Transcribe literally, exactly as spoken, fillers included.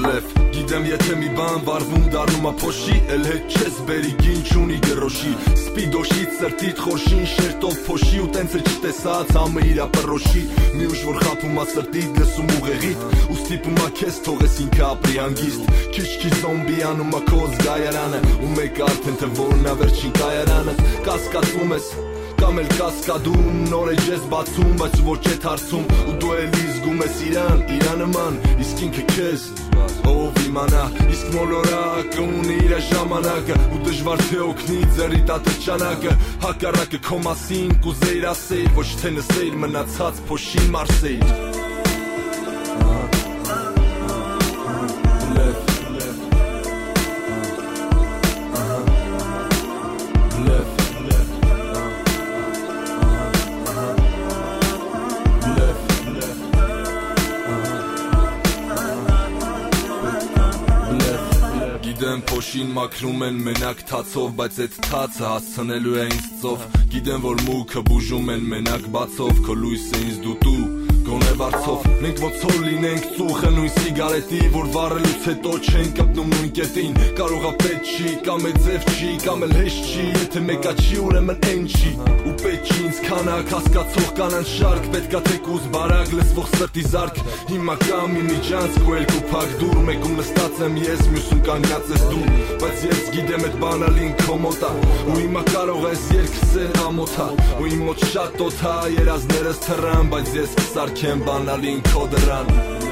Լև Գիտեմ եթե մի բան վարվում դառնում ա փոշի Էլ հետ չես բերի գին չունի գրոշի Սպիդոշից սրտիդ խորշին շերտով փոշի Ու տենց է չտեսած համը իրա պռոշի Մի ուժ որ խապում ա սրտիդ լսում ուղեղիդ Ու ստիպում ա քեզ թողես ինքը ապրի հանգիստ Քիչ-քիչ զոմբի անում ա քո զգայարանը Ու մեկ արդեն թե որն ա վերջին կայարանը Կասկածում ես Կամ էլ կասկադում, նոր է ջես բացում, բայց ոչ էդ հարցում Ու դու էլի զգում ես իրան, իրա նման, իսկ ինքը քեզ Ով իմանա, իսկ մոլորակը ունի իրա ժամանակը Ու դժվար թե օգնի ձեռի տատրճանակը Հակառակը քո մասին կուզեիր ասեիր, ոչ թե նսեիր մնացած փոշի մարսեիր Գիտեմ փոշին մաքրում են մենակ թացով Բայց էդ թացը հասցնելու է ինձ ծով Գիտեմ որ մուքը բուժում են մենակ բացով Քո լույսը ինձ դուտու գոնե վարձով Մենք ոնց որ լինենք ծուխը նույն սիգարետի Որ վառելուց հետո չեն կպնում նույն կետին Կարող ա պետք չի, կամ է ձև չի, կամ էլ հեշտ չի Եթե մեկա չի ուրեմն են չի Ու պետք չի ինձ քանակ, հասկացող կանան շարք Պետքա թեկուզ բարակ, լսվող սրտի զարկ Հիմա կամ մի միջանցք ու երկու փակ դուր Մեկում նստած եմ ես, մյուսում կանգնած ես դու Բայց ես գիտեմ էդ բանալին քո մոտ ա Ու հիմա կարող ես երկսել ամոթա Ու իմ մոտ շատ օդ ա, երազներս թռան Բայց ես կսարքեմ բանալին քո դրան